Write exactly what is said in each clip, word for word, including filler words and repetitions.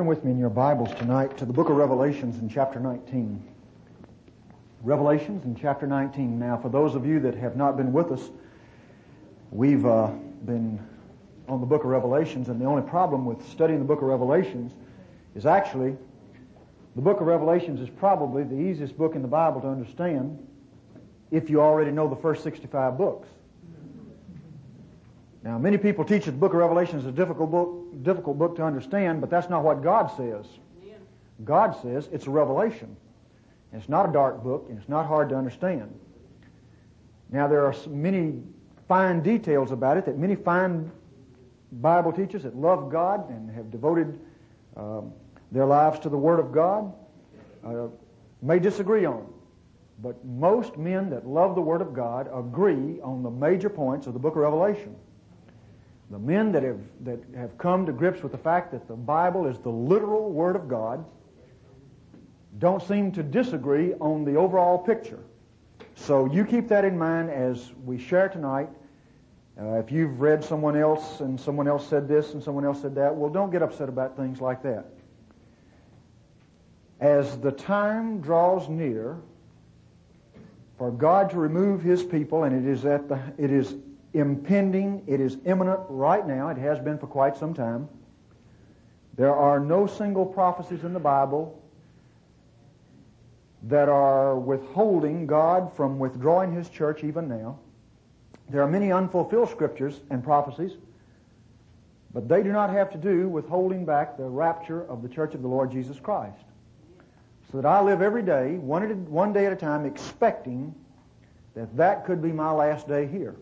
Turn with me in your Bibles tonight to the book of Revelations in chapter nineteen. Revelations in chapter nineteen. Now, for those of you that have not been with us, we've uh, been on the book of Revelations, and the only problem with studying the book of Revelations is actually the book of Revelations is probably the easiest book in the Bible to understand if you already know the first sixty-five books. Now, many people teach that the book of Revelation is a difficult book, difficult book to understand, but that's not what God says. Yeah. God says it's a revelation. It's not a dark book, and it's not hard to understand. Now, there are many fine details about it that many fine Bible teachers that love God and have devoted uh, their lives to the Word of God uh, may disagree on. But most men that love the Word of God agree on the major points of the book of Revelation. The men that have that have come to grips with the fact that the Bible is the literal Word of God don't seem to disagree on the overall picture. So you keep that in mind as we share tonight. Uh, if you've read someone else and someone else said this and someone else said that, well, don't get upset about things like that. As the time draws near for God to remove His people, and it is at the it is impending, it is imminent right now, it has been for quite some time. There are no single prophecies in the Bible that are withholding God from withdrawing His church even now. There are many unfulfilled scriptures and prophecies, but they do not have to do with holding back the rapture of the church of the Lord Jesus Christ. So that I live every day, one, at a, one day at a time, expecting that that could be my last day here.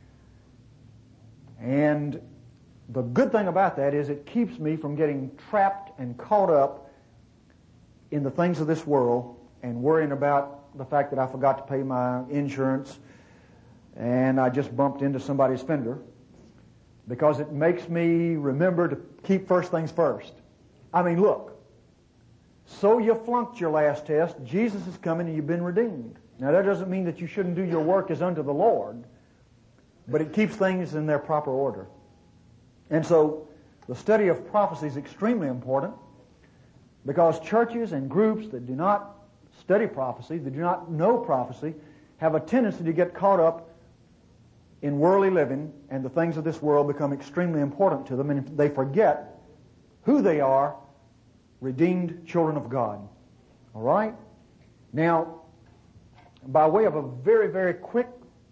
And the good thing about that is it keeps me from getting trapped and caught up in the things of this world and worrying about the fact that I forgot to pay my insurance and I just bumped into somebody's fender, because it makes me remember to keep first things first. I mean, look, so you flunked your last test, Jesus is coming and you've been redeemed. Now that doesn't mean that you shouldn't do your work as unto the Lord, but it keeps things in their proper order. And so the study of prophecy is extremely important, because churches and groups that do not study prophecy, that do not know prophecy, have a tendency to get caught up in worldly living, and the things of this world become extremely important to them, and they forget who they are, redeemed children of God. All right? Now, by way of a very, very quick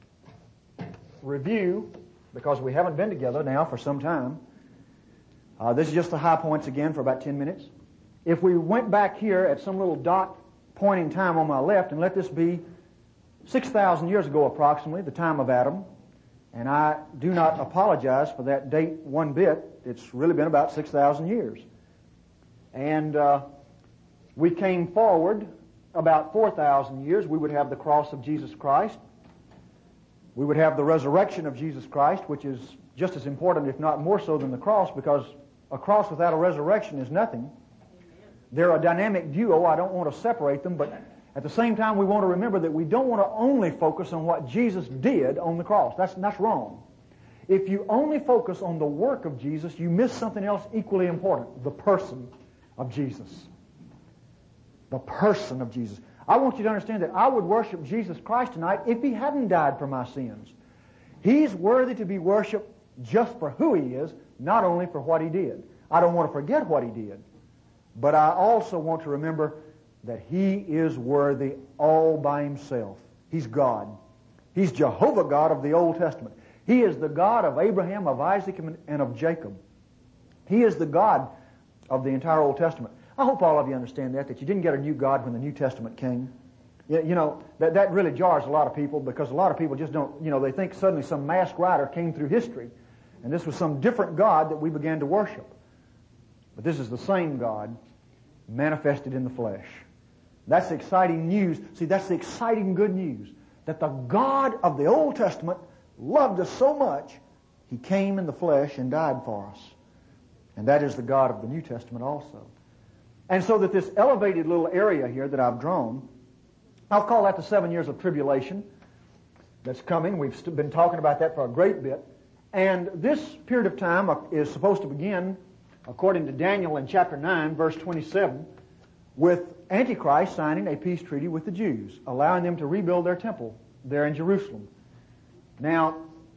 review, because we haven't been together now for some time, uh, this is just the high points again for about ten minutes. If we went back here at some little dot point in time on my left, and let this be six thousand years ago approximately, the time of Adam, and I do not apologize for that date one bit. It's really been about six thousand years. And uh, we came forward about four thousand years. We would have the cross of Jesus Christ. We would have the resurrection of Jesus Christ, which is just as important, if not more so, than the cross, because a cross without a resurrection is nothing. They're a dynamic duo. I don't want to separate them, but at the same time, we want to remember that we don't want to only focus on what Jesus did on the cross. That's, that's wrong. If you only focus on the work of Jesus, you miss something else equally important, the person of Jesus. The person of Jesus. I want you to understand that I would worship Jesus Christ tonight if He hadn't died for my sins. He's worthy to be worshipped just for who He is, not only for what He did. I don't want to forget what He did, but I also want to remember that He is worthy all by Himself. He's God. He's Jehovah God of the Old Testament. He is the God of Abraham, of Isaac, and of Jacob. He is the God of the entire Old Testament. I hope all of you understand that, that you didn't get a new God when the New Testament came. You, you know, that, that really jars a lot of people, because a lot of people just don't, you know, they think suddenly some masked rider came through history, and this was some different God that we began to worship. But this is the same God manifested in the flesh. That's exciting news. See, that's the exciting good news, that the God of the Old Testament loved us so much, He came in the flesh and died for us. And that is the God of the New Testament also. And so that this elevated little area here that I've drawn, I'll call that the seven years of tribulation that's coming. We've been talking about that for a great bit. And this period of time is supposed to begin according to Daniel in chapter nine, verse twenty-seven, with Antichrist signing a peace treaty with the Jews, allowing them to rebuild their temple there in Jerusalem. Now,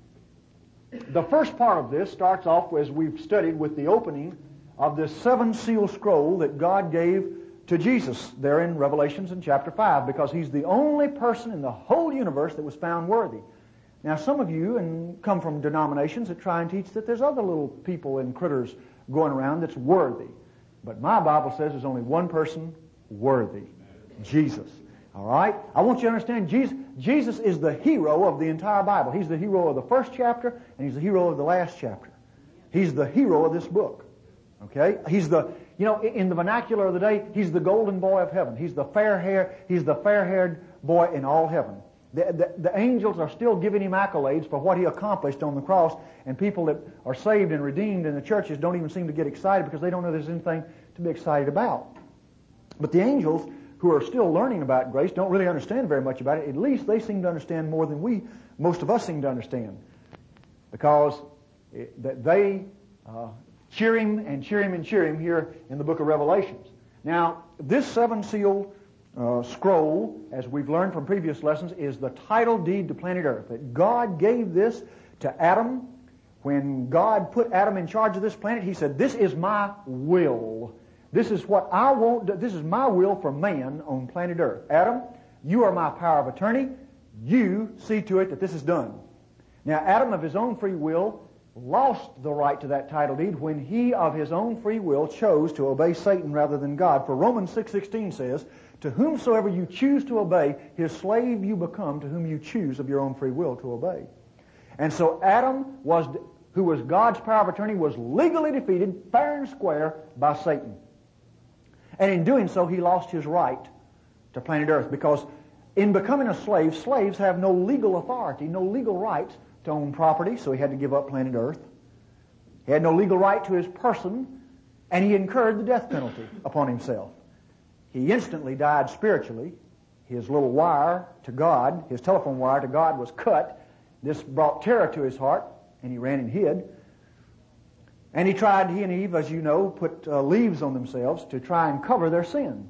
the first part of this starts off, as we've studied, with the opening of this seven-seal scroll that God gave to Jesus there in Revelations in chapter five, because He's the only person in the whole universe that was found worthy. Now, some of you and come from denominations that try and teach that there's other little people and critters going around that's worthy. But my Bible says there's only one person worthy, Jesus. All right? I want you to understand, Jesus, Jesus is the hero of the entire Bible. He's the hero of the first chapter, and He's the hero of the last chapter. He's the hero of this book. Okay? He's the, you know, in the vernacular of the day, He's the golden boy of heaven. He's the fair hair, He's the fair-haired boy in all heaven. The, the, the angels are still giving Him accolades for what He accomplished on the cross, and people that are saved and redeemed in the churches don't even seem to get excited because they don't know there's anything to be excited about. But the angels, who are still learning about grace, don't really understand very much about it. At least they seem to understand more than we, most of us, seem to understand, because it, they uh, cheer Him and cheer Him and cheer Him here in the book of Revelations. Now, this seven-sealed Uh, scroll, as we've learned from previous lessons, is the title deed to planet Earth. That God gave this to Adam. When God put Adam in charge of this planet, He said, "This is my will. This is what I want. This is my will for man on planet Earth. Adam, you are my power of attorney. You see to it that this is done." Now, Adam, of his own free will, lost the right to that title deed when he, of his own free will, chose to obey Satan rather than God. For Romans six sixteen says, "To whomsoever you choose to obey, his slave you become, to whom you choose of your own free will to obey." And so Adam, was, who was God's power of attorney, was legally defeated fair and square by Satan. And in doing so, he lost his right to planet Earth, because in becoming a slave, slaves have no legal authority, no legal rights to own property, so he had to give up planet Earth. He had no legal right to his person, and he incurred the death penalty upon himself. He instantly died spiritually. His little wire to God, his telephone wire to God, was cut. This brought terror to his heart, and he ran and hid. And he tried, he and Eve, as you know, put uh, leaves on themselves to try and cover their sin.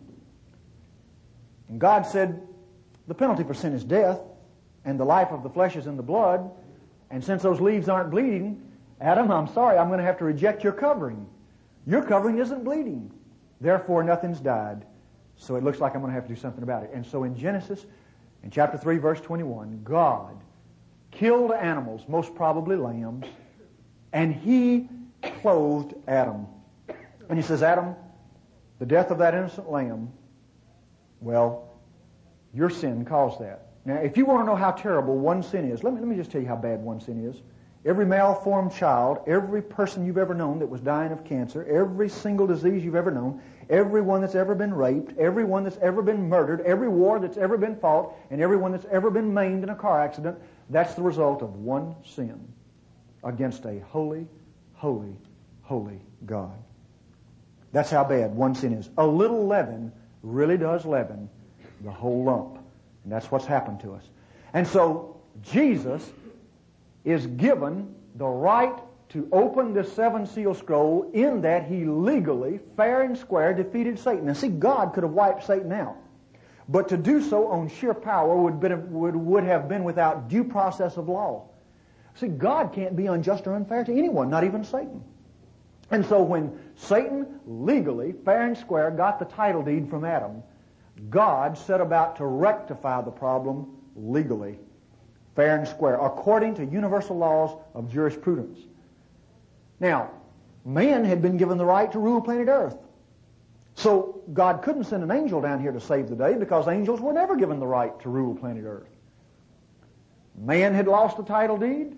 And God said, "The penalty for sin is death, and the life of the flesh is in the blood. And since those leaves aren't bleeding, Adam, I'm sorry, I'm going to have to reject your covering. Your covering isn't bleeding. Therefore, nothing's died. So it looks like I'm going to have to do something about it." And so in Genesis, in chapter three, verse twenty-one, God killed animals, most probably lambs, and He clothed Adam. And He says, "Adam, the death of that innocent lamb, well, your sin caused that." Now, if you want to know how terrible one sin is, let me, let me just tell you how bad one sin is. Every malformed child, every person you've ever known that was dying of cancer, every single disease you've ever known, everyone that's ever been raped, everyone that's ever been murdered, every war that's ever been fought, and everyone that's ever been maimed in a car accident, that's the result of one sin against a holy, holy, holy God. That's how bad one sin is. A little leaven really does leaven the whole lump. And that's what's happened to us. And so Jesus is given the right to open this seven-seal scroll, in that He legally, fair and square, defeated Satan. Now see, God could have wiped Satan out. But to do so on sheer power would, been, would, would have been without due process of law. See, God can't be unjust or unfair to anyone, not even Satan. And so when Satan legally, fair and square, got the title deed from Adam, God set about to rectify the problem legally, fair and square, according to universal laws of jurisprudence. Now, man had been given the right to rule planet Earth. So God couldn't send an angel down here to save the day, because angels were never given the right to rule planet Earth. Man had lost the title deed.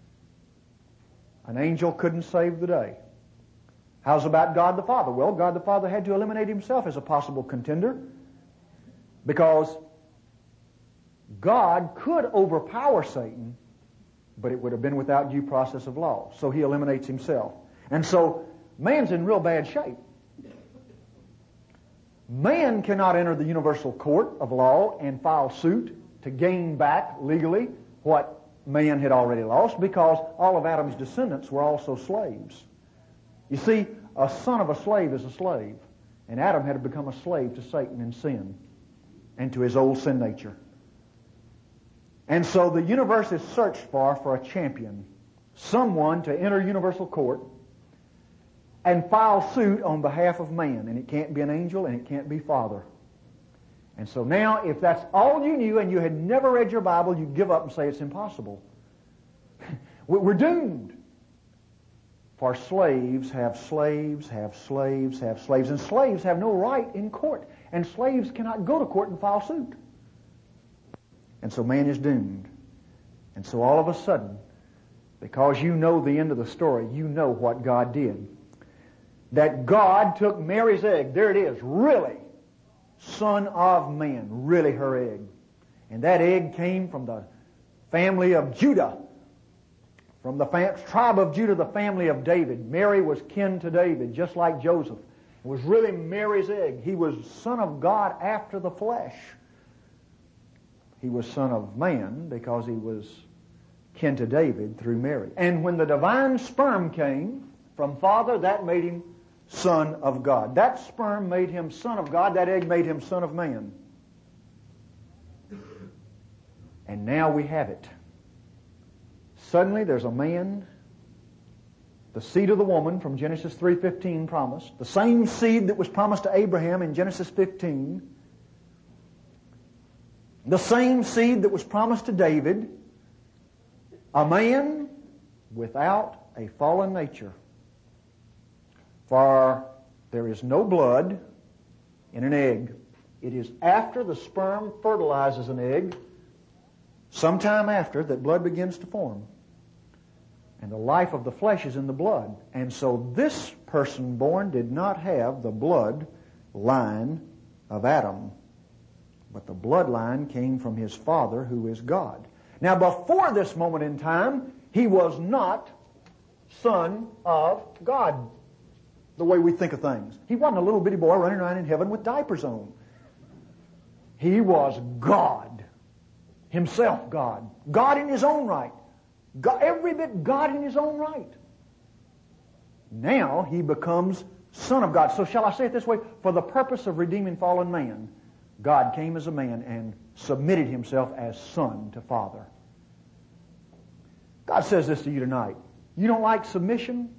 An angel couldn't save the day. How's about God the Father? Well, God the Father had to eliminate Himself as a possible contender, because God could overpower Satan, but it would have been without due process of law. So He eliminates Himself. And so man's in real bad shape. Man cannot enter the universal court of law and file suit to gain back legally what man had already lost, because all of Adam's descendants were also slaves. You see, a son of a slave is a slave. And Adam had to become a slave to Satan and sin and to his old sin nature. And so the universe is searched for for a champion, someone to enter universal court and file suit on behalf of man. And it can't be an angel and it can't be Father. And so now, if that's all you knew and you had never read your Bible, you give up and say it's impossible. We're doomed. For slaves have slaves, have slaves, have slaves. And slaves have no right in court. And slaves cannot go to court and file suit. And so man is doomed. And so all of a sudden, because you know the end of the story, you know what God did. That God took Mary's egg, there it is, really, son of man, really her egg. And that egg came from the family of Judah. From the fam- tribe of Judah, the family of David. Mary was kin to David, just like Joseph. It was really Mary's egg. He was son of God after the flesh. He was son of man because he was kin to David through Mary. And when the divine sperm came from Father, that made him son of God. That sperm made him son of God. That egg made him son of man. And now we have it. Suddenly there's a man, the seed of the woman from Genesis three fifteen promised, the same seed that was promised to Abraham in Genesis fifteen, the same seed that was promised to David, a man without a fallen nature. For there is no blood in an egg. It is after the sperm fertilizes an egg, sometime after, that blood begins to form. And the life of the flesh is in the blood. And so this person born did not have the blood line of Adam. But the bloodline came from his father, who is God. Now, before this moment in time, he was not son of God, the way we think of things. He wasn't a little bitty boy running around in heaven with diapers on. He was God. Himself God. God in his own right. God, every bit God in his own right. Now he becomes son of God. So shall I say it this way? For the purpose of redeeming fallen man, God came as a man and submitted himself as son to Father. God says this to you tonight. You don't like submission?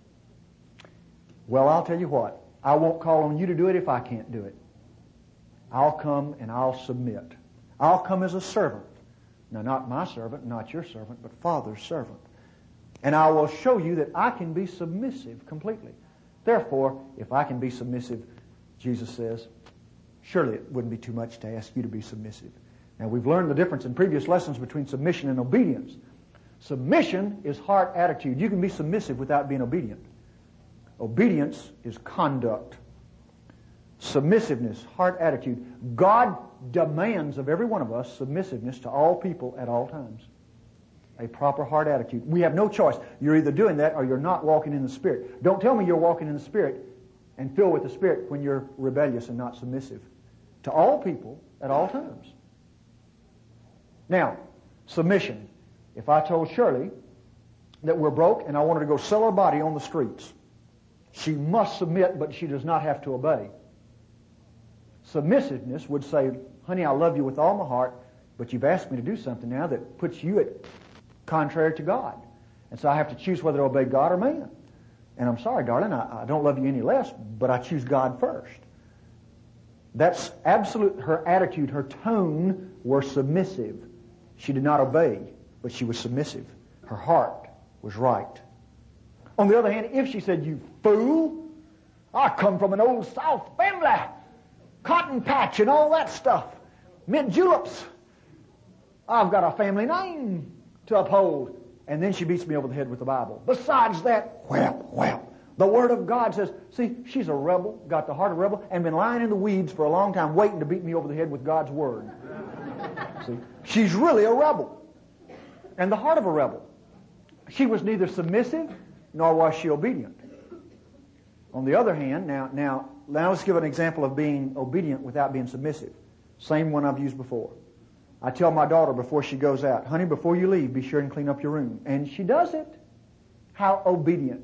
Well, I'll tell you what. I won't call on you to do it if I can't do it. I'll come and I'll submit. I'll come as a servant. Now, not my servant, not your servant, but Father's servant. And I will show you that I can be submissive completely. Therefore, if I can be submissive, Jesus says, surely it wouldn't be too much to ask you to be submissive. Now, we've learned the difference in previous lessons between submission and obedience. Submission is heart attitude. You can be submissive without being obedient. Obedience is conduct. Submissiveness, heart attitude. God demands of every one of us submissiveness to all people at all times. A proper heart attitude. We have no choice. You're either doing that or you're not walking in the Spirit. Don't tell me you're walking in the Spirit and filled with the Spirit when you're rebellious and not submissive. To all people at all times. Now, submission. If I told Shirley that we're broke and I want her to go sell her body on the streets, she must submit, but she does not have to obey. Submissiveness would say, honey, I love you with all my heart, but you've asked me to do something now that puts you at contrary to God. And so I have to choose whether to obey God or man. And I'm sorry, darling, I, I don't love you any less, but I choose God first. That's absolute, her attitude, her tone were submissive. She did not obey, but she was submissive. Her heart was right. On the other hand, if she said, you fool, I come from an old South family, cotton patch and all that stuff, mint juleps, I've got a family name to uphold. And then she beats me over the head with the Bible. Besides that, well, well, the Word of God says, see, she's a rebel, got the heart of a rebel, and been lying in the weeds for a long time waiting to beat me over the head with God's Word. See, she's really a rebel. And the heart of a rebel. She was neither submissive nor was she obedient. On the other hand, now, now, now let's give an example of being obedient without being submissive. Same one I've used before. I tell my daughter before she goes out, honey, before you leave, be sure and clean up your room. And she does it. How obedient.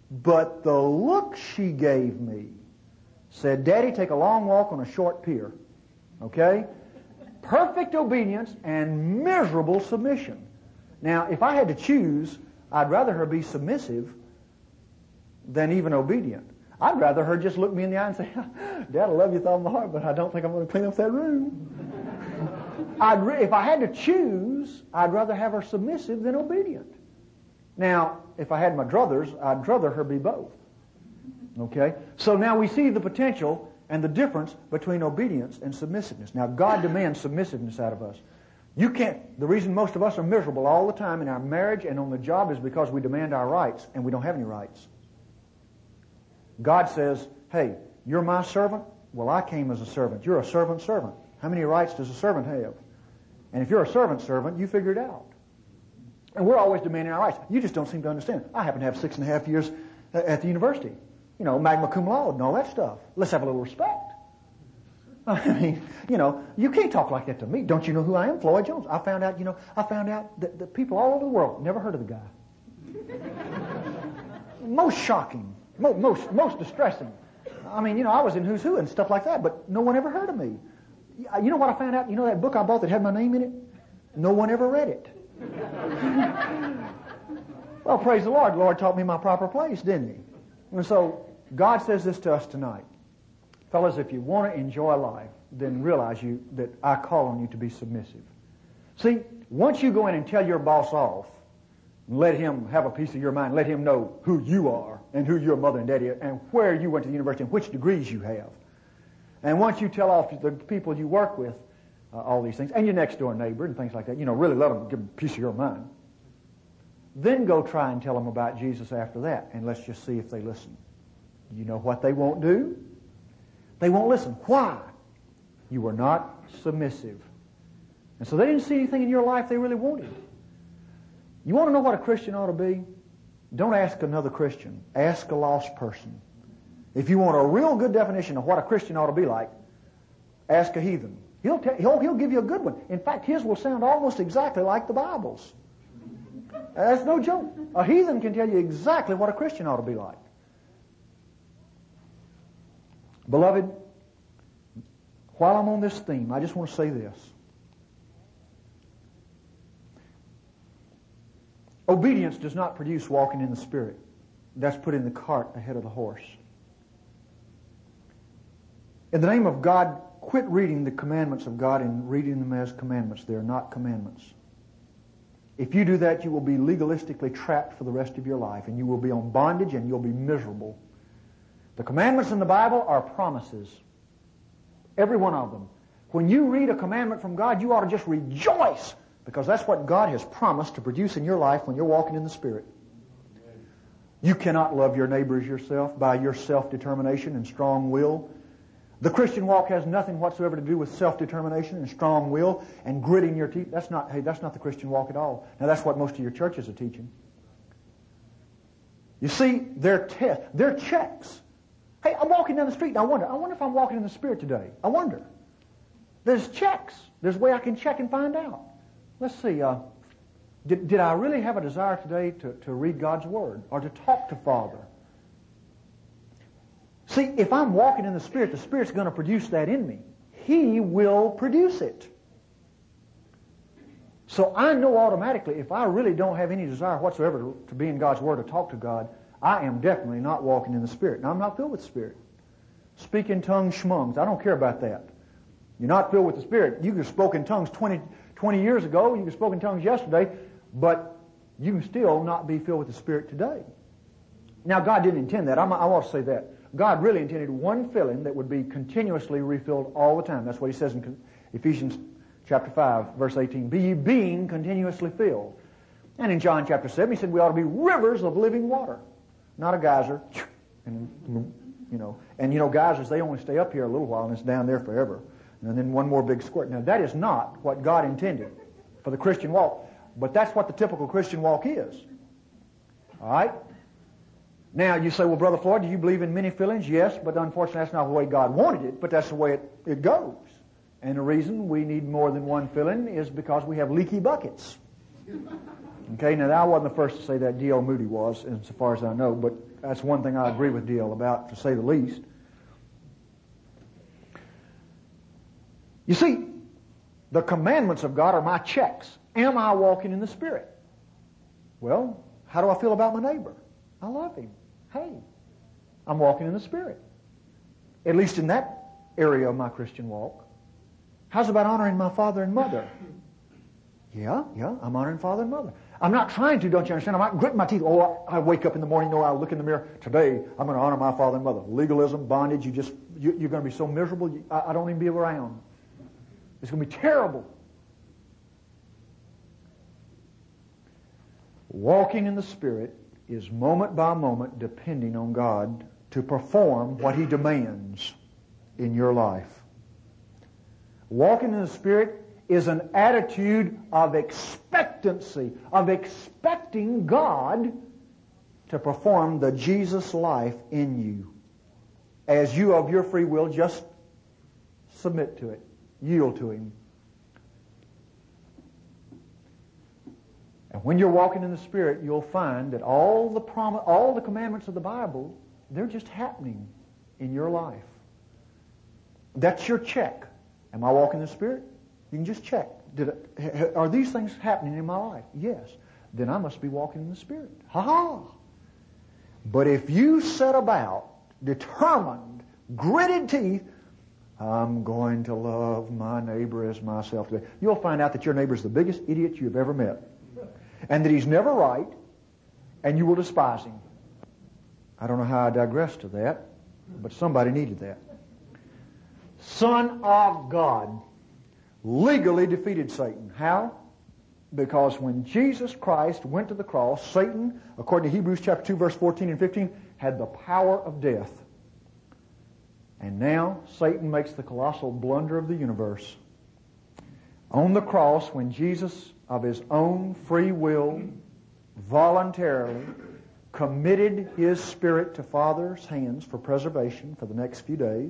But the look she gave me said, Daddy, take a long walk on a short pier. Okay? Perfect obedience and miserable submission. Now, if I had to choose, I'd rather her be submissive than even obedient. I'd rather her just look me in the eye and say, Dad, I love you with all my heart, but I don't think I'm going to clean up that room. I'd re- if I had to choose, I'd rather have her submissive than obedient. Now, if I had my druthers, I'd rather her be both. Okay? So now we see the potential and the difference between obedience and submissiveness. Now, God demands submissiveness out of us. You can't, the reason most of us are miserable all the time in our marriage and on the job is because we demand our rights and we don't have any rights. God says, hey, you're my servant? Well, I came as a servant. You're a servant servant. How many rights does a servant have? And if you're a servant servant, you figure it out. And we're always demanding our rights. You just don't seem to understand. I happen to have six and a half years at the university. You know, magna cum laude and all that stuff. Let's have a little respect. I mean, you know, you can't talk like that to me. Don't you know who I am? Floyd Jones. I found out, you know, I found out that, that people all over the world never heard of the guy. Most shocking. Most, most, most distressing. I mean, you know, I was in Who's Who and stuff like that, but no one ever heard of me. You know what I found out? You know that book I bought that had my name in it? No one ever read it. Well, praise the Lord. The Lord taught me my proper place, didn't he? And so, God says this to us tonight. Fellas, if you want to enjoy life, then realize you that I call on you to be submissive. See, once you go in and tell your boss off, let him have a piece of your mind, let him know who you are and who your mother and daddy are and where you went to the university and which degrees you have. And once you tell off the people you work with uh, all these things, and your next door neighbor and things like that, you know, really let them give them a piece of your mind. Then go try and tell them about Jesus after that, and let's just see if they listen. You know what they won't do? They won't listen. Why? You were not submissive. And so they didn't see anything in your life they really wanted. You want to know what a Christian ought to be? Don't ask another Christian. Ask a lost person. If you want a real good definition of what a Christian ought to be like, ask a heathen. He'll, tell, he'll, he'll give you a good one. In fact, his will sound almost exactly like the Bible's. That's no joke. A heathen can tell you exactly what a Christian ought to be like. Beloved, while I'm on this theme, I just want to say this. Obedience does not produce walking in the Spirit. That's put in the cart ahead of the horse. In the name of God, quit reading the commandments of God and reading them as commandments. They are not commandments. If you do that, you will be legalistically trapped for the rest of your life, and you will be on bondage, and you'll be miserable. The commandments in the Bible are promises. Every one of them. When you read a commandment from God, you ought to just rejoice, because that's what God has promised to produce in your life when you're walking in the Spirit. You cannot love your neighbor as yourself by your self-determination and strong will. The Christian walk has nothing whatsoever to do with self-determination and strong will and gritting your teeth. That's not, hey, that's not the Christian walk at all. Now, that's what most of your churches are teaching. You see, they're tests, they're checks. Hey, I'm walking down the street and I wonder, I wonder if I'm walking in the Spirit today. I wonder. There's checks. There's a way I can check and find out. Let's see, uh, did, did I really have a desire today to, to read God's Word or to talk to Father? See, if I'm walking in the Spirit, the Spirit's going to produce that in me. He will produce it. So I know automatically if I really don't have any desire whatsoever to, to be in God's Word or talk to God, I am definitely not walking in the Spirit. Now, I'm not filled with the Spirit. Speak in tongues, schmungs. I don't care about that. You're not filled with the Spirit. You could have spoken tongues twenty, twenty years ago. You could have spoken tongues yesterday. But you can still not be filled with the Spirit today. Now, God didn't intend that. I'm, I want to say that. God really intended one filling that would be continuously refilled all the time. That's what he says in Ephesians chapter five, verse eighteen. Be ye being continuously filled. And in John chapter seven, he said we ought to be rivers of living water. Not a geyser. And, you know, and you know, geysers, they only stay up here a little while and it's down there forever. And then one more big squirt. Now, that is not what God intended for the Christian walk. But that's what the typical Christian walk is. All right? Now, you say, well, Brother Floyd, do you believe in many fillings? Yes, but unfortunately that's not the way God wanted it, but that's the way it, it goes. And the reason we need more than one filling is because we have leaky buckets. Okay, now I wasn't the first to say that. D L Moody was, insofar as I know, but that's one thing I agree with D L about, to say the least. You see, the commandments of God are my checks. Am I walking in the Spirit? Well, how do I feel about my neighbor? I love him. Hey, I'm walking in the Spirit. At least in that area of my Christian walk. How's about honoring my father and mother? Yeah, yeah, I'm honoring father and mother. I'm not trying to, don't you understand? I'm not gritting my teeth. Oh, I wake up in the morning, you know, I look in the mirror. Today, I'm going to honor my father and mother. Legalism, bondage, you just, you, you're going to be so miserable, you, I, I don't even be around. It's going to be terrible. Walking in the Spirit is moment by moment depending on God to perform what He demands in your life. Walking in the Spirit is an attitude of expectancy, of expecting God to perform the Jesus life in you, as you of your free will just submit to it, yield to Him. And when you're walking in the Spirit, you'll find that all the prom- all the commandments of the Bible, they're just happening in your life. That's your check. Am I walking in the Spirit? You can just check. Did it, are these things happening in my life? Yes. Then I must be walking in the Spirit. Ha ha! But if you set about, determined, gritted teeth, I'm going to love my neighbor as myself today, you'll find out that your neighbor is the biggest idiot you've ever met. And that he's never right, and you will despise him. I don't know how I digress to that, but somebody needed that. Son of God legally defeated Satan. How? Because when Jesus Christ went to the cross, Satan, according to Hebrews chapter two, verse fourteen and fifteen, had the power of death. And now Satan makes the colossal blunder of the universe. On the cross, when Jesus, of His own free will, voluntarily committed His Spirit to Father's hands for preservation for the next few days,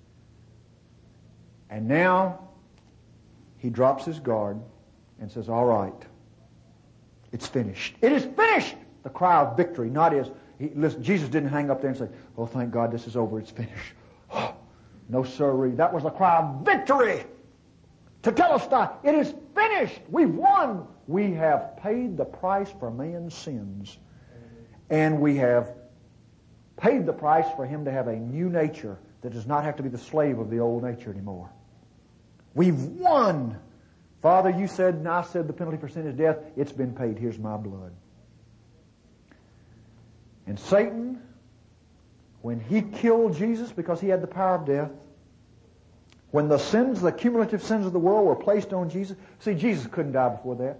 and now He drops His guard and says, all right, it's finished. It is finished! The cry of victory, not His. He, listen, Jesus didn't hang up there and say, oh, thank God this is over, it's finished. No sirree. That was the cry of victory. To tell us that it is finished. We've won. We have paid the price for man's sins. And we have paid the price for him to have a new nature that does not have to be the slave of the old nature anymore. We've won. Father, you said, and I said the penalty for sin is death. It's been paid. Here's my blood. And Satan, when he killed Jesus because he had the power of death, when the sins, the cumulative sins of the world were placed on Jesus, see, Jesus couldn't die before that.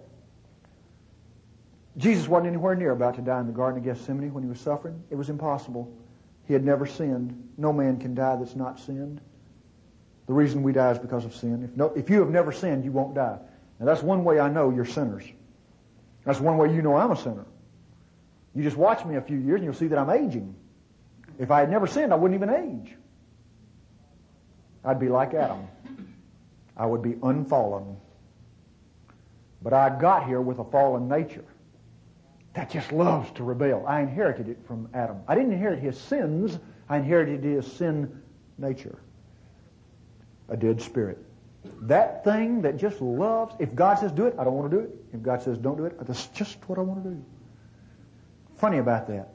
Jesus wasn't anywhere near about to die in the Garden of Gethsemane when he was suffering. It was impossible. He had never sinned. No man can die that's not sinned. The reason we die is because of sin. If, no, if you have never sinned, you won't die. Now that's one way I know you're sinners. That's one way you know I'm a sinner. You just watch me a few years and you'll see that I'm aging. If I had never sinned, I wouldn't even age. I'd be like Adam. I would be unfallen. But I got here with a fallen nature that just loves to rebel. I inherited it from Adam. I didn't inherit his sins. I inherited his sin nature. A dead spirit. That thing that just loves, if God says do it, I don't want to do it. If God says don't do it, that's just what I want to do. Funny about that.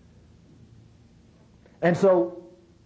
And so,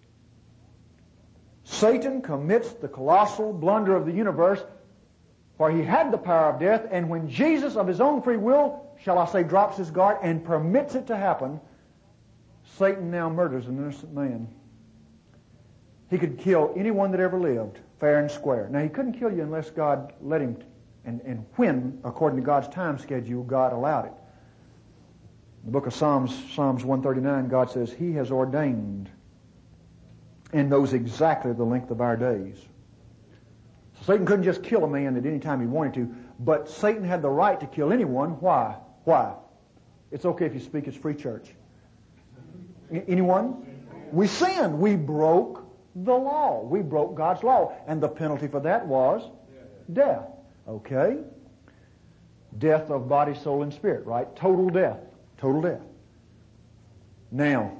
Satan commits the colossal blunder of the universe, for he had the power of death, and when Jesus, of his own free will, shall I say, drops his guard and permits it to happen, Satan now murders an innocent man. He could kill anyone that ever lived, fair and square. Now, he couldn't kill you unless God let him, and, and when, according to God's time schedule, God allowed it. In the book of Psalms, Psalms one thirty-nine, God says, He has ordained and knows exactly the length of our days. So Satan couldn't just kill a man at any time he wanted to, but Satan had the right to kill anyone. Why? Why? It's okay if you speak, it's free church. Anyone? We sinned. We broke the law. We broke God's law. And the penalty for that was death. Okay? Death of body, soul, and spirit, right? Total death. Total death. Now,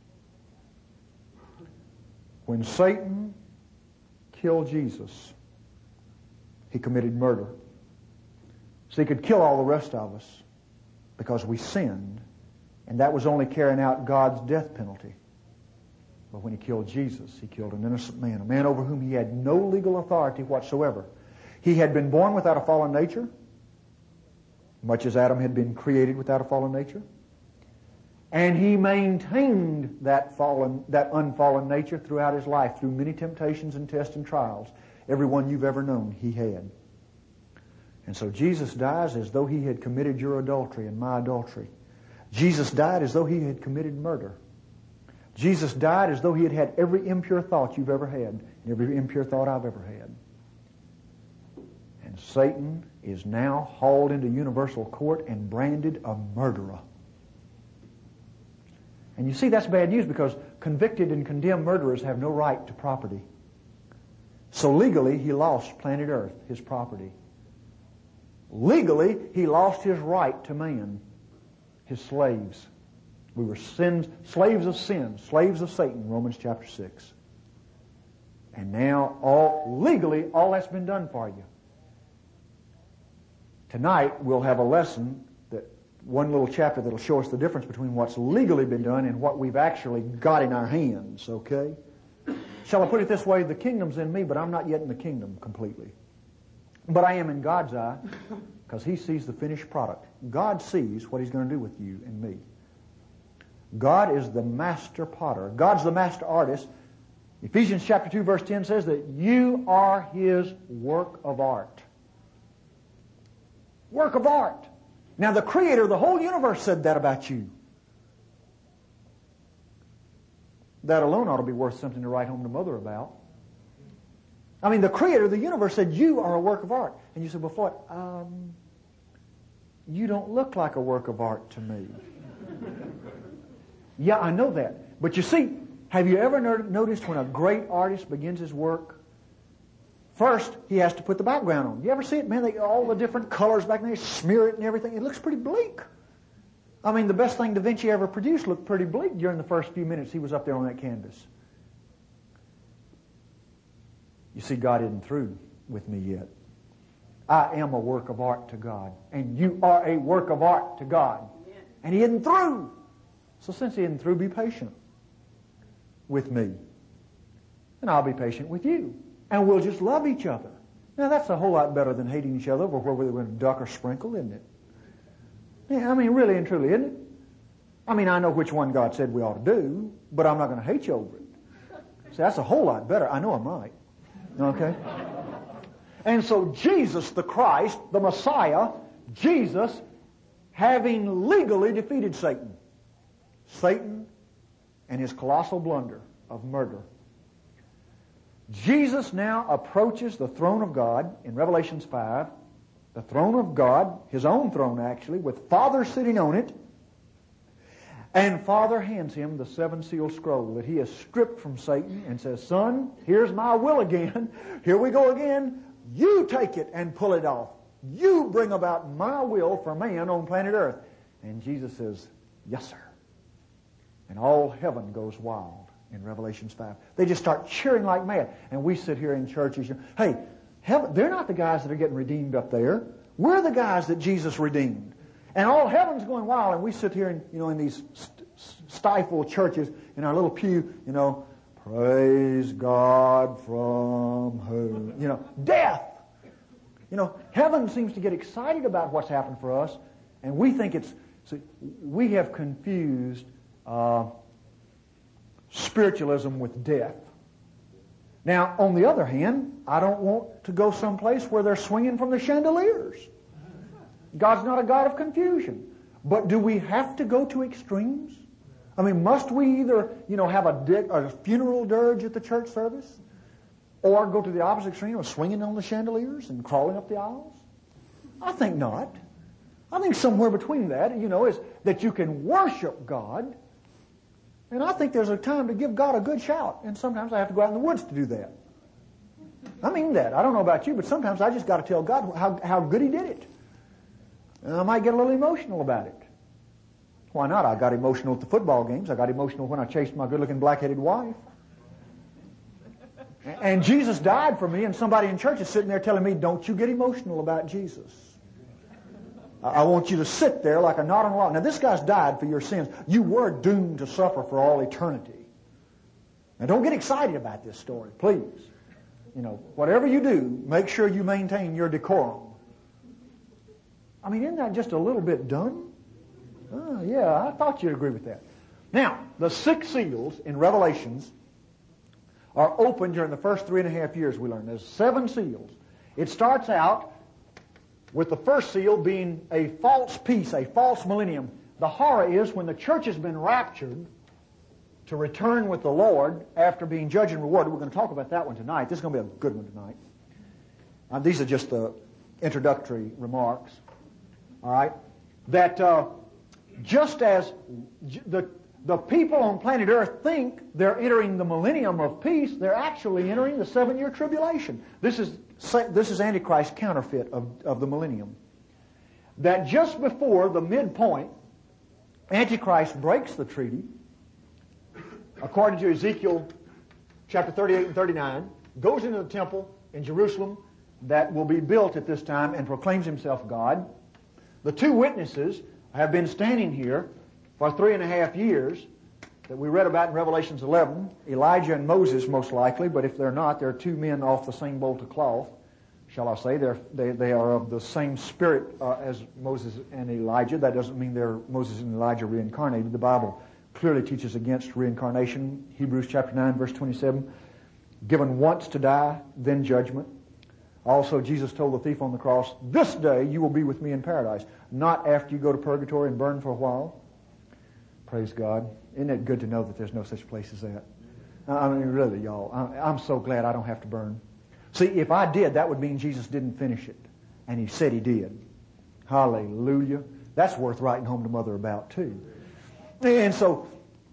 when Satan killed Jesus, he committed murder. So he could kill all the rest of us because we sinned, and that was only carrying out God's death penalty. But when he killed Jesus, he killed an innocent man, a man over whom he had no legal authority whatsoever. He had been born without a fallen nature, much as Adam had been created without a fallen nature. And he maintained that fallen, that unfallen nature throughout his life, through many temptations and tests and trials. Every one you've ever known, he had. And so Jesus dies as though he had committed your adultery and my adultery. Jesus died as though he had committed murder. Jesus died as though he had had every impure thought you've ever had, and every impure thought I've ever had. And Satan is now hauled into universal court and branded a murderer. And you see, that's bad news, because convicted and condemned murderers have no right to property. So legally, he lost planet Earth, his property. Legally, he lost his right to man, his slaves. We were sins, slaves of sin, slaves of Satan, Romans chapter six. And now, all legally, all that's been done for you. Tonight, we'll have a lesson, that one little chapter that'll show us the difference between what's legally been done and what we've actually got in our hands, okay? Shall I put it this way? The kingdom's in me, but I'm not yet in the kingdom completely. But I am in God's eye, because he sees the finished product. God sees what he's going to do with you and me. God is the master potter. God's the master artist. Ephesians chapter two verse ten says that you are his work of art. Work of art. Now the creator of the whole universe said that about you. That alone ought to be worth something to write home to mother about. I mean, the creator of the universe said you are a work of art. And you said, well, Floyd, um, you don't look like a work of art to me. Yeah, I know that. But you see, have you ever noticed when a great artist begins his work, first he has to put the background on. You ever see it? Man, they, all the different colors back there, smear it and everything. It looks pretty bleak. I mean, the best thing Da Vinci ever produced looked pretty bleak during the first few minutes he was up there on that canvas. You see, God isn't through with me yet. I am a work of art to God. And you are a work of art to God. And he isn't through. So since he isn't through, be patient with me. And I'll be patient with you. And we'll just love each other. Now, that's a whole lot better than hating each other over where we're going to duck or sprinkle, isn't it? Yeah, I mean, really and truly, isn't it? I mean, I know which one God said we ought to do, but I'm not going to hate you over it. See, that's a whole lot better. I know I might. Okay? And so Jesus the Christ, the Messiah, Jesus, having legally defeated Satan, Satan and his colossal blunder of murder, Jesus now approaches the throne of God in Revelation five, the throne of God, his own throne actually, with Father sitting on it, and Father hands him the seven seal scroll that he has stripped from Satan and says, son, here's my will again. Here we go again. You take it and pull it off. You bring about my will for man on planet Earth. And Jesus says, yes, sir. And all heaven goes wild in Revelation five. They just start cheering like mad. And we sit here in churches. Hey, heaven, they're not the guys that are getting redeemed up there. We're the guys that Jesus redeemed. And all heaven's going wild, and we sit here in, you know, in these st- stifled churches in our little pew, you know, praise God from whom, you know, death. You know, heaven seems to get excited about what's happened for us, and we think it's, see, we have confused uh, spiritualism with death. Now, on the other hand, I don't want to go someplace where they're swinging from the chandeliers. God's not a God of confusion. But do we have to go to extremes? I mean, must we either, you know, have a, di- a funeral dirge at the church service, or go to the opposite extreme of swinging on the chandeliers and crawling up the aisles? I think not. I think somewhere between that, you know, is that you can worship God, and I think there's a time to give God a good shout, and sometimes I have to go out in the woods to do that. I mean that. I don't know about you, but sometimes I just got to tell God how, how good he did it. And I might get a little emotional about it. Why not? I got emotional at the football games. I got emotional when I chased my good-looking black-headed wife. And Jesus died for me, and somebody in church is sitting there telling me, don't you get emotional about Jesus. I want you to sit there like a knot on a log. Now, this guy's died for your sins. You were doomed to suffer for all eternity. Now, don't get excited about this story, please. You know, whatever you do, make sure you maintain your decorum. I mean, isn't that just a little bit dumb? Oh, yeah, I thought you'd agree with that. Now, the six seals in Revelations are opened during the first three and a half years, we learned. There's seven seals. It starts out with the first seal being a false peace, a false millennium. The horror is when the church has been raptured to return with the Lord after being judged and rewarded. We're going to talk about that one tonight. This is going to be a good one tonight. Uh, these are just the introductory remarks. All right? That uh, just as j- the the people on planet Earth think they're entering the millennium of peace, they're actually entering the seven-year tribulation. This is this is Antichrist's counterfeit of, of the millennium. That just before the midpoint, Antichrist breaks the treaty, according to Ezekiel chapter thirty-eight and thirty-nine, goes into the temple in Jerusalem that will be built at this time and proclaims himself God. The two witnesses have been standing here for three and a half years that we read about in Revelations eleven, Elijah and Moses most likely, but if they're not, they're two men off the same bolt of cloth, shall I say. They're, they, they are of the same spirit uh, as Moses and Elijah. That doesn't mean they're Moses and Elijah reincarnated. The Bible clearly teaches against reincarnation. Hebrews chapter nine, verse twenty-seven, given once to die, then judgment. Also, Jesus told the thief on the cross, this day you will be with me in paradise, not after you go to purgatory and burn for a while. Praise God. Isn't it good to know that there's no such place as that? I mean, really, y'all, I'm so glad I don't have to burn. See, if I did, that would mean Jesus didn't finish it. And he said he did. Hallelujah. That's worth writing home to Mother about, too. And so,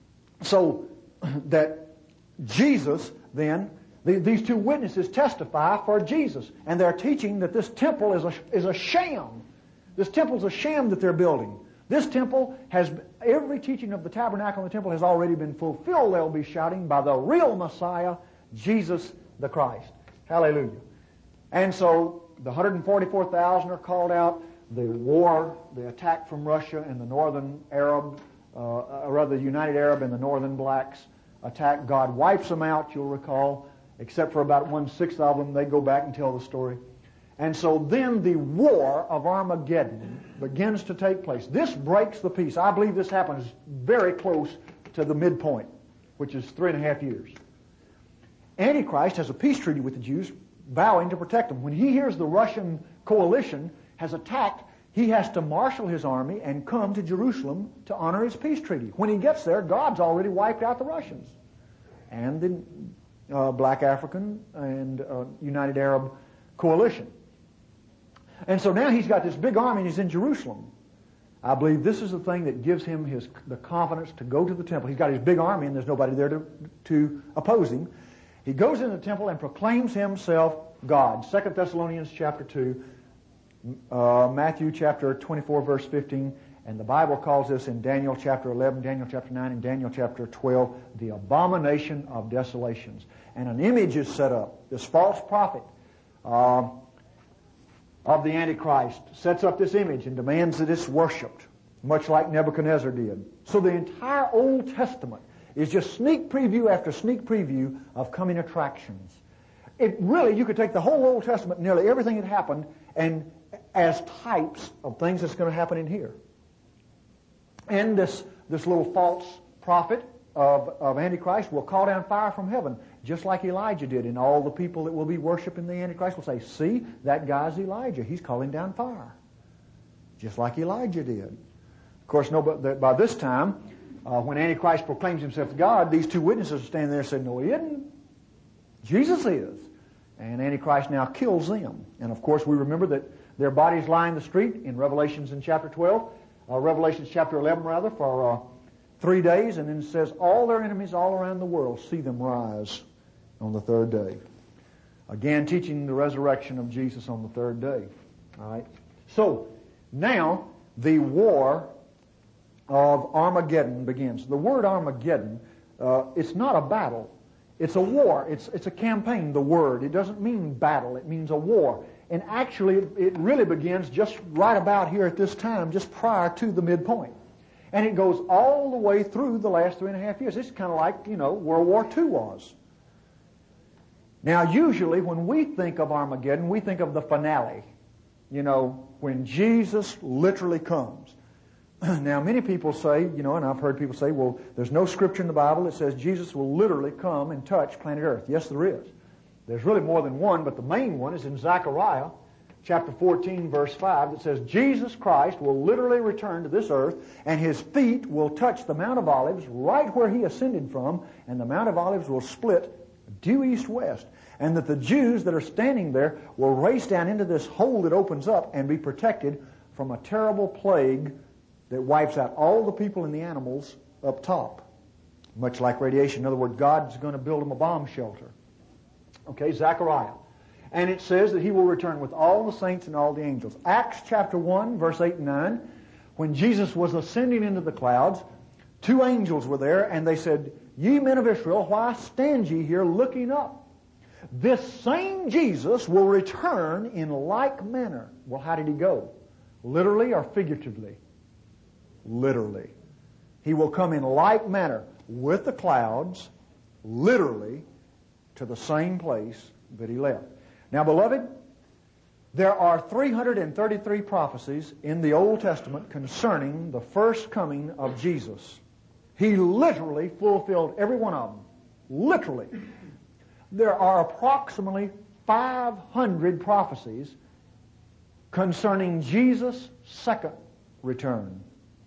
so that Jesus, then, the, these two witnesses testify for Jesus. And they're teaching that this temple is a, is a sham. This temple is a sham that they're building. This temple has, every teaching of the tabernacle and the temple has already been fulfilled, they'll be shouting, by the real Messiah, Jesus the Christ. Hallelujah. And so the one hundred forty-four thousand are called out. The war, the attack from Russia and the northern Arab, uh, or rather the United Arab and the northern blacks attack. God wipes them out, you'll recall, except for about one-sixth of them. They go back and tell the story. And so then the war of Armageddon begins to take place. This breaks the peace. I believe this happens very close to the midpoint, which is three and a half years. Antichrist has a peace treaty with the Jews, vowing to protect them. When he hears the Russian coalition has attacked, he has to marshal his army and come to Jerusalem to honor his peace treaty. When he gets there, God's already wiped out the Russians and the uh, Black African and uh, United Arab coalition. And so now he's got this big army and he's in Jerusalem. I believe this is the thing that gives him his the confidence to go to the temple. He's got his big army and there's nobody there to, to oppose him. He goes into the temple and proclaims himself God. Second Thessalonians chapter two, uh, Matthew chapter twenty-four, verse fifteen, and the Bible calls this in Daniel chapter eleven, Daniel chapter nine, and Daniel chapter twelve, the abomination of desolations. And an image is set up. This false prophet uh, of the Antichrist sets up this image and demands that it's worshipped, much like Nebuchadnezzar did. So the entire Old Testament is just sneak preview after sneak preview of coming attractions. It really, you could take the whole Old Testament, nearly everything that happened, and as types of things that's going to happen in here. And this, this little false prophet of, of Antichrist will call down fire from heaven, just like Elijah did, and all the people that will be worshiping the Antichrist will say, see, that guy's Elijah. He's calling down fire. Just like Elijah did. Of course, no, but by this time, uh, when Antichrist proclaims himself God, these two witnesses are standing there and saying, no, he isn't. Jesus is. And Antichrist now kills them. And of course, we remember that their bodies lie in the street in Revelations in chapter twelve, uh, Revelations chapter eleven rather, for uh, three days, and then it says all their enemies all around the world see them rise on the third day. Again, teaching the resurrection of Jesus on the third day. All right. So Now, the war of Armageddon begins. The word Armageddon, uh, it's not a battle. It's a war. It's, it's a campaign, the word. It doesn't mean battle. It means a war. And actually, it, it really begins just right about here at this time, just prior to the midpoint. And it goes all the way through the last three and a half years. It's kind of like, you know, World War Two was. Now, usually when we think of Armageddon, we think of the finale. You know, when Jesus literally comes. Now, many people say, you know, and I've heard people say, well, there's no scripture in the Bible that says Jesus will literally come and touch planet Earth. Yes, there is. There's really more than one, but the main one is in Zechariah chapter fourteen, verse five, that says Jesus Christ will literally return to this earth, and his feet will touch the Mount of Olives right where he ascended from, and the Mount of Olives will split due east-west, and that the Jews that are standing there will race down into this hole that opens up and be protected from a terrible plague that wipes out all the people and the animals up top, much like radiation. In other words, God's going to build them a bomb shelter. Okay, Zechariah. And it says that he will return with all the saints and all the angels. Acts chapter one, verse eight and nine, when Jesus was ascending into the clouds, two angels were there, and they said, "Ye men of Israel, why stand ye here looking up? This same Jesus will return in like manner." Well, how did he go? Literally or figuratively? Literally. He will come in like manner with the clouds, literally, to the same place that he left. Now, beloved, there are three hundred thirty-three prophecies in the Old Testament concerning the first coming of Jesus. He literally fulfilled every one of them. Literally. There are approximately five hundred prophecies concerning Jesus' second return.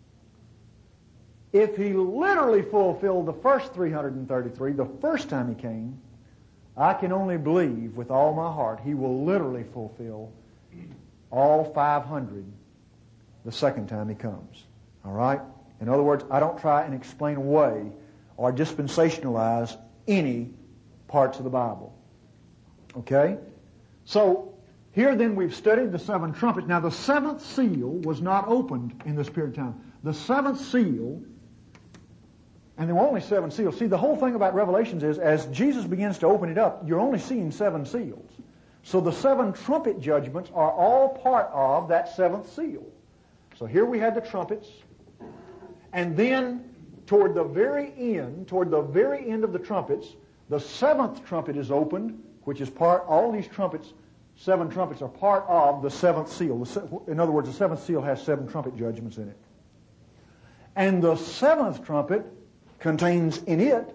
If he literally fulfilled the first three hundred thirty-three, the first time he came, I can only believe with all my heart he will literally fulfill all five hundred the second time he comes. All right? In other words, I don't try and explain away or dispensationalize any parts of the Bible. Okay? So, here then we've studied the seven trumpets. Now, the seventh seal was not opened in this period of time. The seventh seal, and there were only seven seals. See, the whole thing about Revelations is, as Jesus begins to open it up, you're only seeing seven seals. So the seven trumpet judgments are all part of that seventh seal. So here we had the trumpets, and then toward the very end, toward the very end of the trumpets, the seventh trumpet is opened, which is part, all these trumpets, seven trumpets are part of the seventh seal. In other words, the seventh seal has seven trumpet judgments in it. And the seventh trumpet contains in it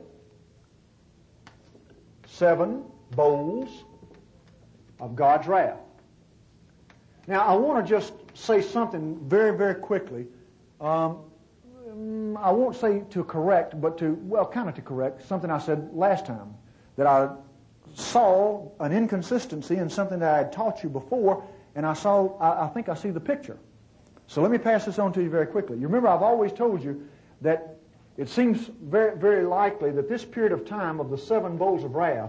seven bowls of God's wrath. Now, I want to just say something very, very quickly. Um, I won't say to correct, but to, well, kind of to correct something I said last time, that I saw an inconsistency in something that I had taught you before, and I saw, I, I think I see the picture. So let me pass this on to you very quickly. You remember, I've always told you that it seems very, very likely that this period of time of the seven bowls of wrath,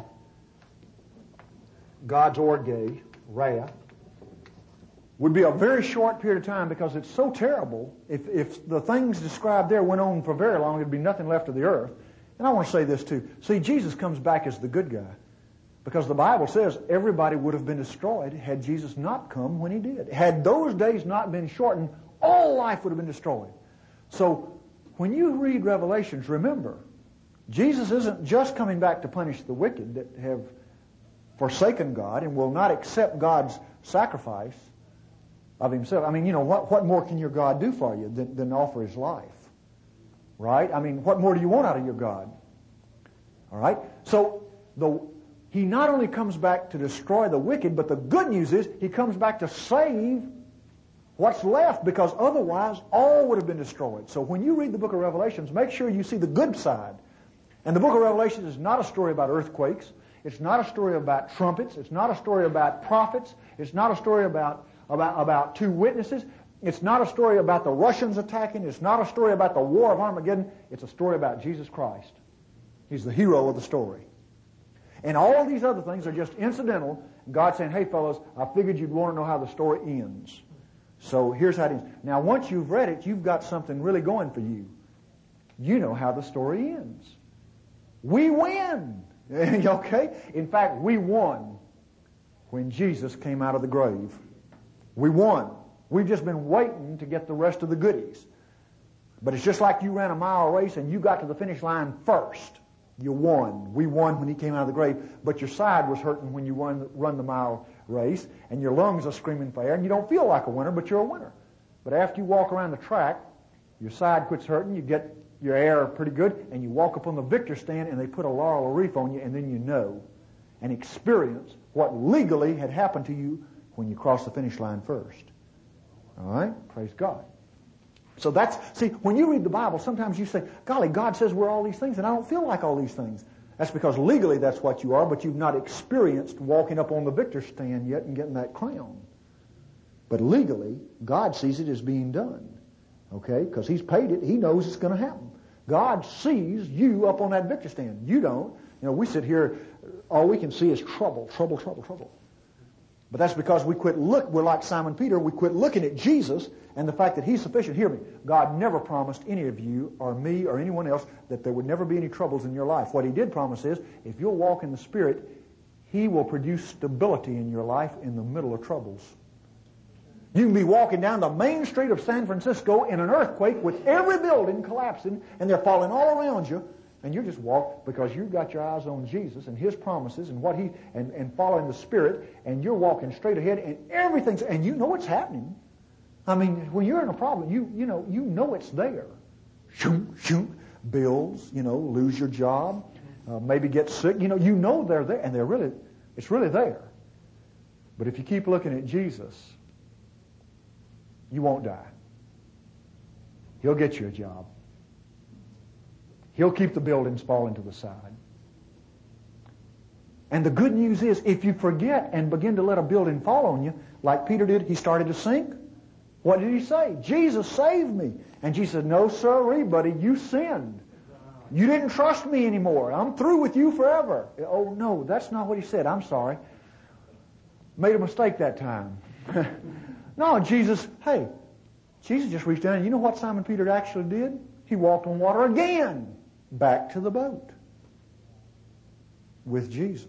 God's orge, wrath, would be a very short period of time, because it's so terrible. If, if the things described there went on for very long, there'd be nothing left of the earth. And I want to say this too. See, Jesus comes back as the good guy, because the Bible says everybody would have been destroyed had Jesus not come when he did. Had those days not been shortened, all life would have been destroyed. So when you read Revelations, remember, Jesus isn't just coming back to punish the wicked that have forsaken God and will not accept God's sacrifice of himself. I mean, you know, what, what more can your God do for you than, than offer his life? Right? I mean, what more do you want out of your God? All right? So the, he not only comes back to destroy the wicked, but the good news is he comes back to save what's left, because otherwise all would have been destroyed. So when you read the book of Revelations, make sure you see the good side. And the book of Revelations is not a story about earthquakes. It's not a story about trumpets. It's not a story about prophets. It's not a story about, about, about two witnesses. It's not a story about the Russians attacking. It's not a story about the war of Armageddon. It's a story about Jesus Christ. He's the hero of the story. And all these other things are just incidental. God saying, hey, fellows, I figured you'd want to know how the story ends. So here's how it ends. Now, once you've read it, you've got something really going for you. You know how the story ends. We win. Okay? In fact, we won when Jesus came out of the grave. We won. We've just been waiting to get the rest of the goodies. But it's just like you ran a mile race and you got to the finish line first. You won. We won when he came out of the grave. But your side was hurting when you run, run the mile race, and your lungs are screaming for air, and you don't feel like a winner, but you're a winner. But after you walk around the track, your side quits hurting, you get your air pretty good, and you walk up on the victor stand, and they put a laurel wreath on you, and then you know and experience what legally had happened to you when you crossed the finish line first. All right? Praise God. So that's, see, when you read the Bible, sometimes you say, golly, God says we're all these things, and I don't feel like all these things. That's because legally that's what you are, but you've not experienced walking up on the victor's stand yet and getting that crown. But legally, God sees it as being done. Okay? Because He's paid it. He knows it's going to happen. God sees you up on that victor's stand. You don't. You know, we sit here, all we can see is trouble, trouble, trouble, trouble. But that's because we quit look. We're like Simon Peter. We quit looking at Jesus and the fact that He's sufficient. Hear me. God never promised any of you or me or anyone else that there would never be any troubles in your life. What He did promise is, if you'll walk in the Spirit, He will produce stability in your life in the middle of troubles. You can be walking down the main street of San Francisco in an earthquake with every building collapsing and they're falling all around you, and you just walk because you've got your eyes on Jesus and His promises and what He and, and following the Spirit, and you're walking straight ahead and everything's, and you know what's happening. I mean, when you're in a problem, you you know you know it's there. Shoot, shoot, bills, you know, lose your job, uh, maybe get sick. You know, you know they're there, and they're really, it's really there. But if you keep looking at Jesus, you won't die. He'll get you a job. He'll keep the buildings falling to the side. And the good news is, if you forget and begin to let a building fall on you, like Peter did, he started to sink. What did he say? Jesus saved me. And Jesus said, no, sirree, buddy, you sinned. You didn't trust me anymore. I'm through with you forever. Oh, no, that's not what he said. I'm sorry. Made a mistake that time. No, Jesus, hey, Jesus just reached down, and you know what Simon Peter actually did? He walked on water again, back to the boat with Jesus.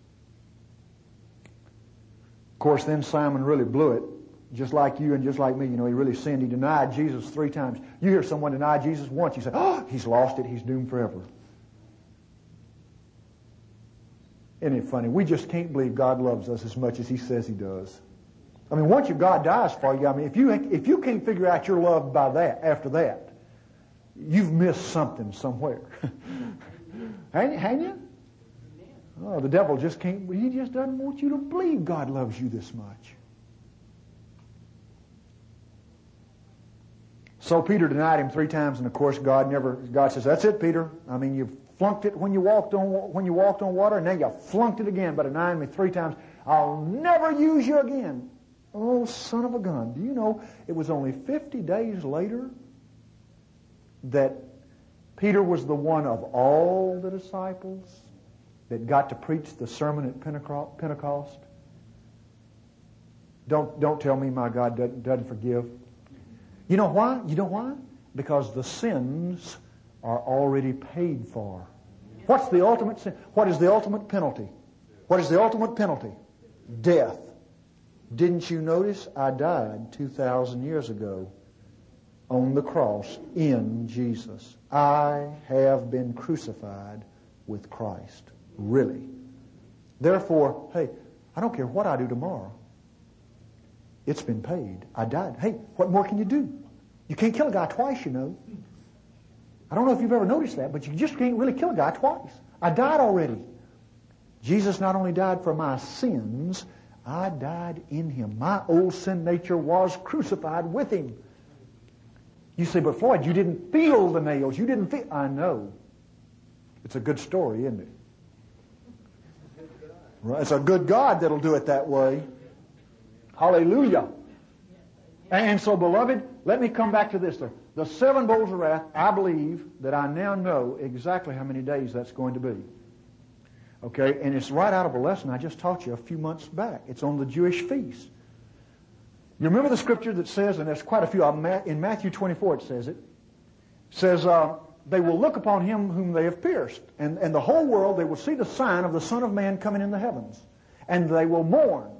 Of course, then Simon really blew it, just like you and just like me. You know, he really sinned. He denied Jesus three times. You hear someone deny Jesus once, you say, oh, he's lost it, he's doomed forever. Isn't it funny? We just can't believe God loves us as much as He says He does. I mean, once your God dies for you, I mean, if you if you can't figure out you're loved by that, after that, you've missed something somewhere. Hang you? Oh, the devil just can't, he just doesn't want you to believe God loves you this much. So Peter denied Him three times, and of course God never, God says, that's it, Peter. I mean, you flunked it when you walked on when you walked on water, and now you flunked it again by denying me three times. I'll never use you again. Oh, son of a gun. Do you know it was only fifty days later that Peter was the one of all the disciples that got to preach the sermon at Pentecost? Don't, don't tell me my God doesn't, doesn't forgive. You know why? You know why? Because the sins are already paid for. What's the ultimate sin? What is the ultimate penalty? What is the ultimate penalty? Death. Didn't you notice I died two thousand years ago on the cross in Jesus? I have been crucified with Christ. Really. Therefore, hey, I don't care what I do tomorrow. It's been paid. I died. Hey, what more can you do? You can't kill a guy twice, you know. I don't know if you've ever noticed that, but you just can't really kill a guy twice. I died already. Jesus not only died for my sins, I died in Him. My old sin nature was crucified with Him. You say, but Floyd, you didn't feel the nails. You didn't feel... I know. It's a good story, isn't it? Right? It's a good God that'll do it that way. Hallelujah. And so, beloved, let me come back to this. The seven bowls of wrath, I believe that I now know exactly how many days that's going to be. Okay, and it's right out of a lesson I just taught you a few months back. It's on the Jewish feast. You remember the scripture that says, and there's quite a few of them, in Matthew twenty-four it says it, it says, uh, they will look upon him whom they have pierced, and, and the whole world, they will see the sign of the Son of Man coming in the heavens, and they will mourn.